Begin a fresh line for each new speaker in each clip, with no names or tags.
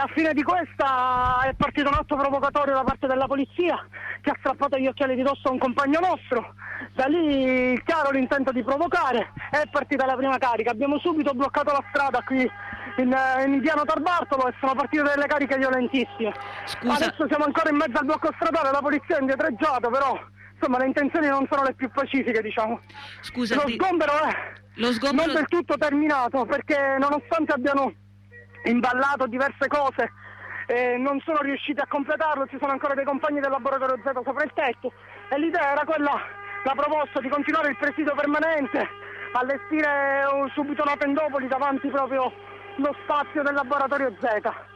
a fine di questa è partito un atto provocatorio da parte della polizia che ha strappato gli occhiali di dosso a un compagno nostro. Da lì chiaro l'intento di provocare, è partita la prima carica, abbiamo subito bloccato la strada qui in piano Tarbartolo e sono partite delle cariche violentissime.
Scusa.
Adesso siamo ancora in mezzo al blocco stradale, la polizia è indietreggiata, però insomma le intenzioni non sono le più pacifiche, diciamo.
Scusa,
lo sgombero non del tutto terminato, perché nonostante abbiano imballato diverse cose non sono riusciti a completarlo, ci sono ancora dei compagni del laboratorio Z sopra il tetto e l'idea era quella, la proposta di continuare il presidio permanente, allestire subito una tendopoli davanti proprio lo spazio del laboratorio Z.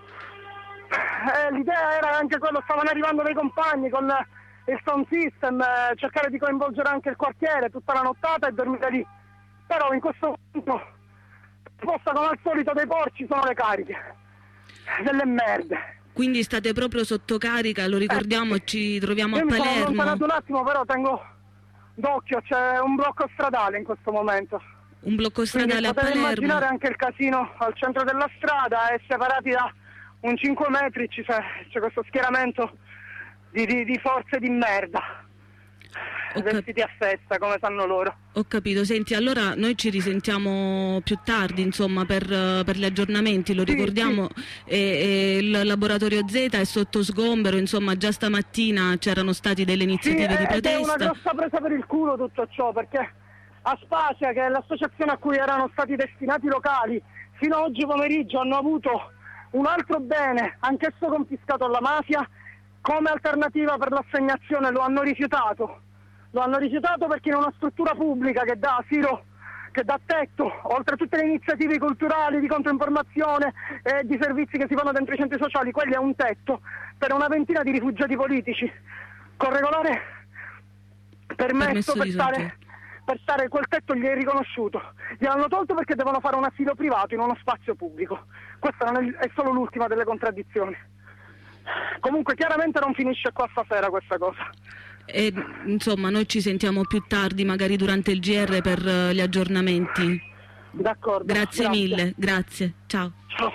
L'idea era anche quello, stavano arrivando dei compagni con il sound system, cercare di coinvolgere anche il quartiere tutta la nottata e dormire lì, però in questo momento posta come al solito dei porci sono le cariche delle merde.
Quindi state proprio sotto carica, lo ricordiamo, ci troviamo a Palermo.
Io mi sono allontanato un attimo, però tengo d'occhio, c'è un blocco stradale in questo momento.
Un blocco stradale a Palermo.
Potete immaginare anche il casino al centro della strada e separati da un 5 metri c'è questo schieramento di forze di merda. Vestiti a festa, come sanno loro.
Ho capito, senti, allora noi ci risentiamo più tardi, insomma, per gli aggiornamenti, lo ricordiamo, sì. Il laboratorio Z è sotto sgombero, insomma, già stamattina c'erano state delle iniziative di protesta.
È una grossa presa per il culo tutto ciò, perché Aspasia, che è l'associazione a cui erano stati destinati i locali, fino a oggi pomeriggio hanno avuto un altro bene, anch'esso confiscato alla mafia, come alternativa per l'assegnazione. Lo hanno rifiutato perché in una struttura pubblica che dà asilo, che dà tetto, oltre a tutte le iniziative culturali, di controinformazione e di servizi che si fanno dentro i centri sociali, quelli è un tetto per una ventina di rifugiati politici, con regolare permesso per stare, quel tetto gli è riconosciuto. Gliel'hanno tolto perché devono fare un asilo privato in uno spazio pubblico. Questa non è solo l'ultima delle contraddizioni. Comunque chiaramente non finisce qua stasera questa cosa.
E insomma noi ci sentiamo più tardi, magari durante il GR, per gli aggiornamenti.
D'accordo.
Grazie mille, grazie. Ciao.
Ciao.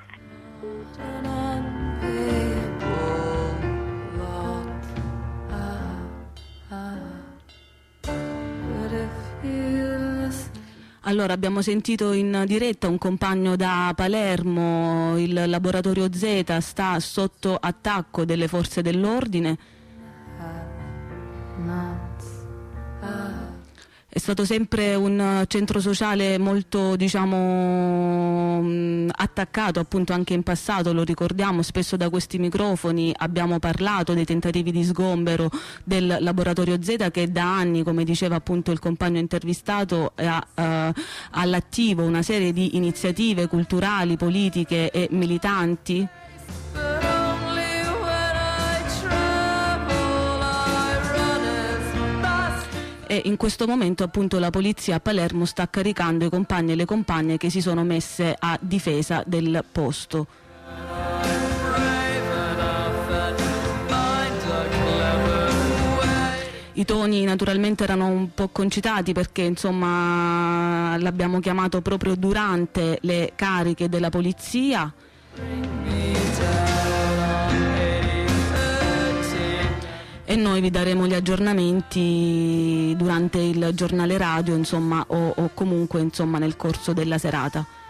Allora, abbiamo sentito in diretta un compagno da Palermo, il laboratorio Z sta sotto attacco delle forze dell'ordine. È stato sempre un centro sociale molto, diciamo, attaccato, appunto, anche in passato, lo ricordiamo spesso da questi microfoni. Abbiamo parlato dei tentativi di sgombero del laboratorio Z, che da anni, come diceva appunto il compagno intervistato, ha all'attivo una serie di iniziative culturali, politiche e militanti. E in questo momento appunto la polizia a Palermo sta caricando i compagni e le compagne che si sono messe a difesa del posto. I toni naturalmente erano un po' concitati perché insomma l'abbiamo chiamato proprio durante le cariche della polizia. E noi vi daremo gli aggiornamenti durante il giornale radio, insomma, o comunque insomma nel corso della serata.